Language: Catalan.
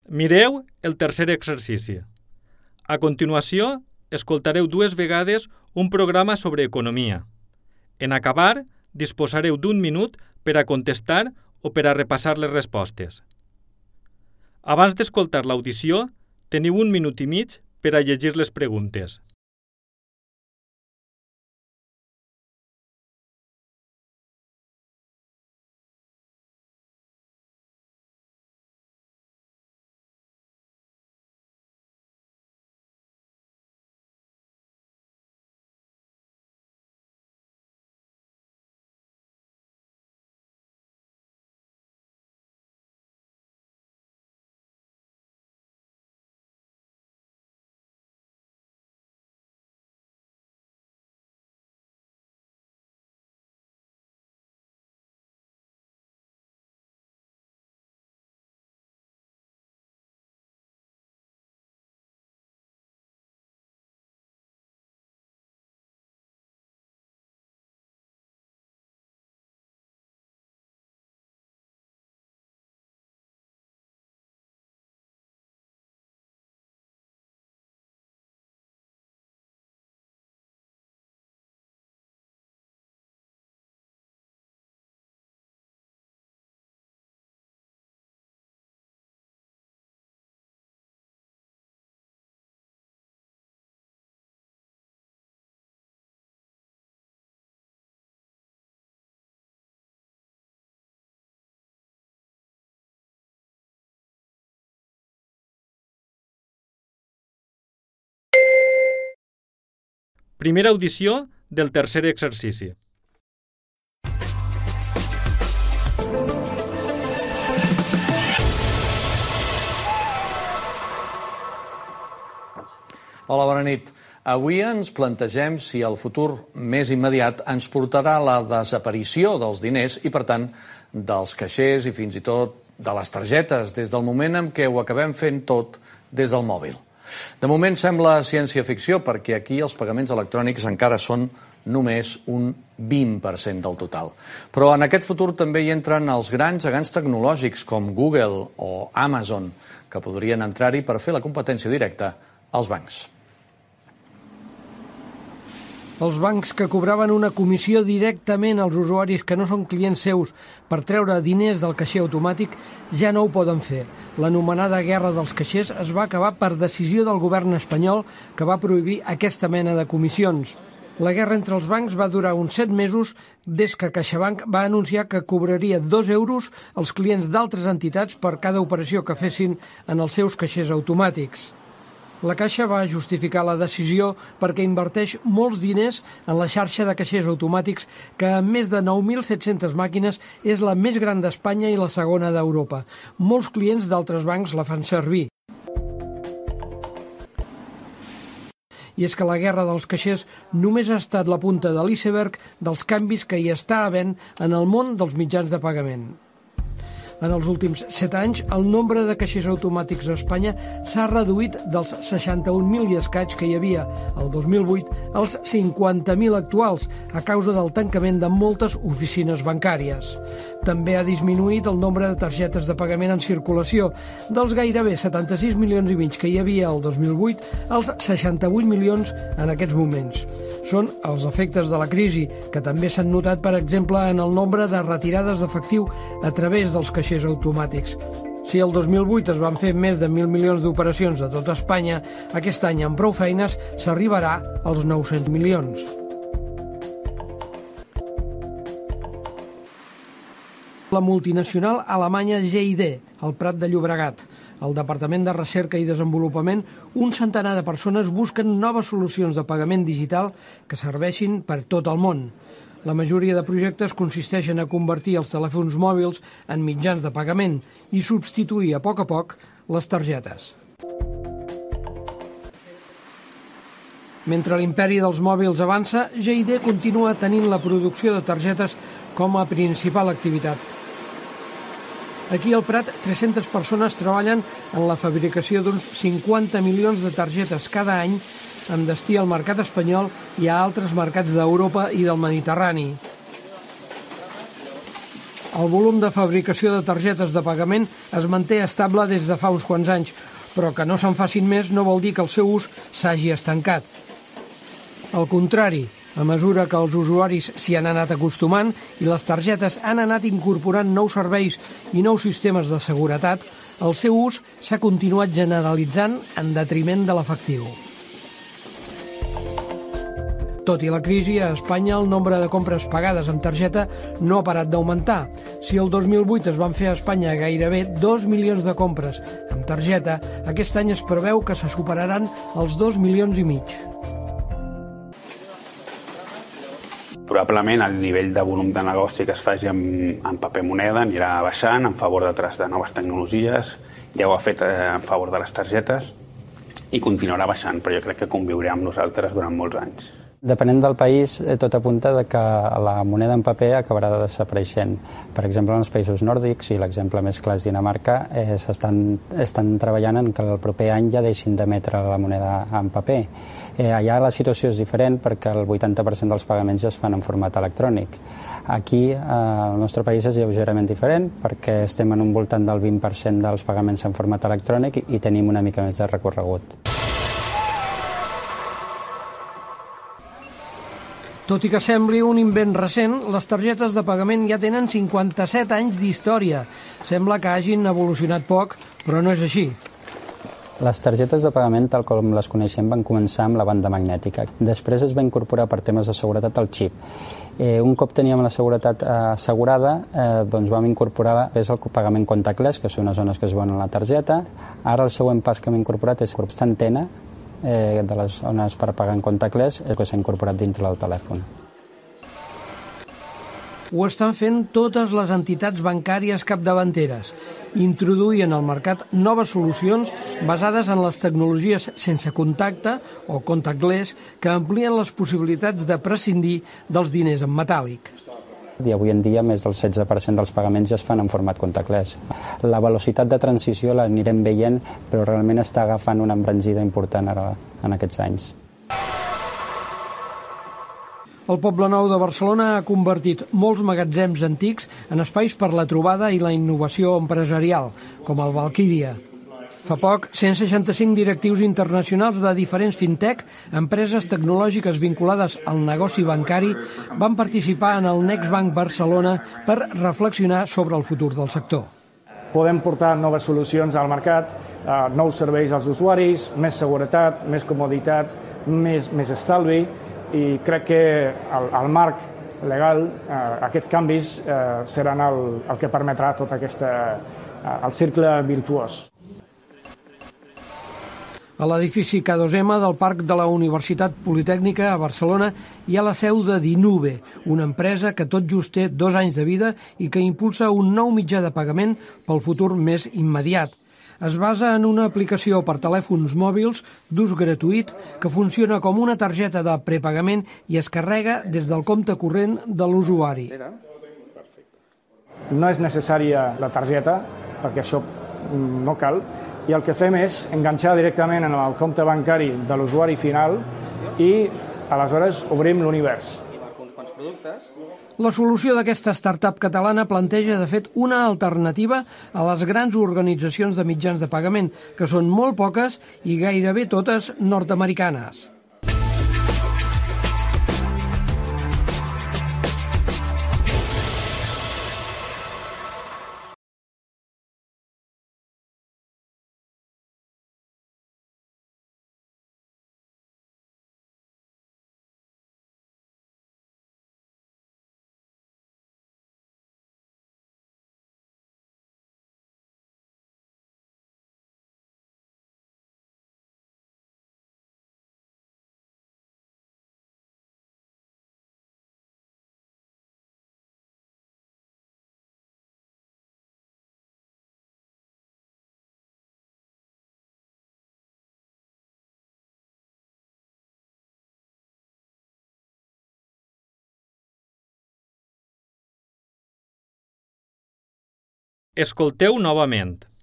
Mireu el tercer exercici. A continuació, escoltareu 2 vegades un programa sobre economia. En acabar, disposareu d'1 minut per a contestar o per a repassar les respostes. Abans d'escoltar l'audició, teniu 1 minut i mig per a llegir les preguntes. Primera audició del tercer exercici. Hola, bona nit. Avui ens plantegem si el futur més immediat ens portarà la desaparició dels diners i, per tant, dels caixers i fins i tot de les targetes, des del moment en què ho acabem fent tot des del mòbil. De moment sembla ciència-ficció perquè aquí els pagaments electrònics encara són només un 20% del total. Però en aquest futur també hi entren els grans gegants tecnològics com Google o Amazon, que podrien entrar-hi per fer la competència directa als bancs. Els bancs que cobraven una comissió directament als usuaris que no són clients seus per treure diners del caixer automàtic ja no ho poden fer. L'anomenada guerra dels caixers es va acabar per decisió del govern espanyol que va prohibir aquesta mena de comissions. La guerra entre els bancs va durar uns 7 mesos des que CaixaBank va anunciar que cobraria 2 euros als clients d'altres entitats per cada operació que fessin en els seus caixers automàtics. La Caixa va justificar la decisió perquè inverteix molts diners en la xarxa de caixers automàtics que amb més de 9.700 màquines és la més gran d'Espanya i la segona d'Europa. Molts clients d'altres bancs la fan servir. I és que la guerra dels caixers només ha estat la punta de l'iceberg dels canvis que hi està havent en el món dels mitjans de pagament. En els últims 7 anys, el nombre de caixers automàtics a Espanya s'ha reduït dels 61.000 i escaig que hi havia el 2008 als 50.000 actuals a causa del tancament de moltes oficines bancàries. També ha disminuït el nombre de targetes de pagament en circulació, dels gairebé 76 milions i mig que hi havia el 2008 als 68 milions en aquests moments. Són els efectes de la crisi, que també s'han notat, per exemple, en el nombre de retirades d'efectiu a través dels caixers automàtics. Si el 2008 es van fer més de 1.000 milions d'operacions a tot Espanya, aquest any, amb prou feines, s'arribarà als 900 milions. La multinacional alemanya GID, al Prat de Llobregat. Al Departament de Recerca i Desenvolupament, un centenar de persones busquen noves solucions de pagament digital que serveixin per tot el món. La majoria de projectes consisteixen a convertir els telèfons mòbils en mitjans de pagament i substituir a poc les targetes. Mentre l'imperi dels mòbils avança, GID continua tenint la producció de targetes com a principal activitat. Aquí al Prat, 300 persones treballen en la fabricació d'uns 50 milions de targetes cada any amb destí al mercat espanyol i a altres mercats d'Europa i del Mediterrani. El volum de fabricació de targetes de pagament es manté estable des de fa uns quants anys, però que no se'n facin més no vol dir que el seu ús s'hagi estancat. Al contrari, a mesura que els usuaris s'hi han anat acostumant i les targetes han anat incorporant nous serveis i nous sistemes de seguretat, el seu ús s'ha continuat generalitzant en detriment de l'efectiu. Tot i la crisi, a Espanya el nombre de compres pagades amb targeta no ha parat d'augmentar. Si el 2008 es van fer a Espanya gairebé 2 milions de compres amb targeta, aquest any es preveu que se superaran els 2,5 milions. Probablement el nivell de volum de negoci que es faci en paper moneda anirà baixant en favor de noves tecnologies, ja ho ha fet en favor de les targetes i continuarà baixant, però jo crec que conviurà amb nosaltres durant molts anys. Depenent del país, tot apunta que la moneda en paper acabarà desapareixent. Per exemple, en els països nòrdics, i l'exemple més clar és Dinamarca, estan treballant en que el proper any ja deixin d'emetre la moneda en paper. Allà la situació és diferent perquè el 80% dels pagaments ja es fan en format electrònic. Aquí, al nostre país, és lleugerament diferent perquè estem en un voltant del 20% dels pagaments en format electrònic i tenim una mica més de recorregut. Tot i que sembli un invent recent, les targetes de pagament ja tenen 57 anys d'història. Sembla que hagin evolucionat poc, però no és així. Les targetes de pagament, tal com les coneixem, van començar amb la banda magnètica. Després es va incorporar per temes de seguretat el xip. Un cop teníem la seguretat assegurada, doncs vam incorporar el pagament contactless, que són les zones que es veuen a la targeta. Ara el següent pas que hem incorporat és aquesta antena de les zones per pagar en contactless que s'ha incorporat dintre del telèfon. Ho estan fent totes les entitats bancàries capdavanteres. Introduïen al mercat noves solucions basades en les tecnologies sense contacte o contactless que amplien les possibilitats de prescindir dels diners en metàl·lic. I avui en dia més del 16% dels pagaments ja es fan en format contactless. La velocitat de transició l'anirem veient, però realment està agafant una embranzida important ara en aquests anys. El Poble Nou de Barcelona ha convertit molts magatzems antics en espais per la trobada i la innovació empresarial, com el Valkyria. Fa poc, 165 directius internacionals de diferents fintech, empreses tecnològiques vinculades al negoci bancari, van participar en el Next Bank Barcelona per reflexionar sobre el futur del sector. Podem portar noves solucions al mercat, nous serveis als usuaris, més seguretat, més comoditat, més estalvi, i crec que el marc legal, aquests canvis, seran el que permetrà tot el cercle virtuós. A l'edifici K2M del Parc de la Universitat Politècnica a Barcelona hi ha la seu de Dinube, una empresa que tot just té 2 anys de vida i que impulsa un nou mitjà de pagament pel futur més immediat. Es basa en una aplicació per telèfons mòbils d'ús gratuït que funciona com una targeta de prepagament i es carrega des del compte corrent de l'usuari. No és necessària la targeta, perquè això no cal, i el que fem és enganxar directament en el compte bancari de l'usuari final i aleshores obrim l'univers. La solució d'aquesta startup catalana planteja, de fet, una alternativa a les grans organitzacions de mitjans de pagament, que són molt poques i gairebé totes nord-americanes. Escolteu novament.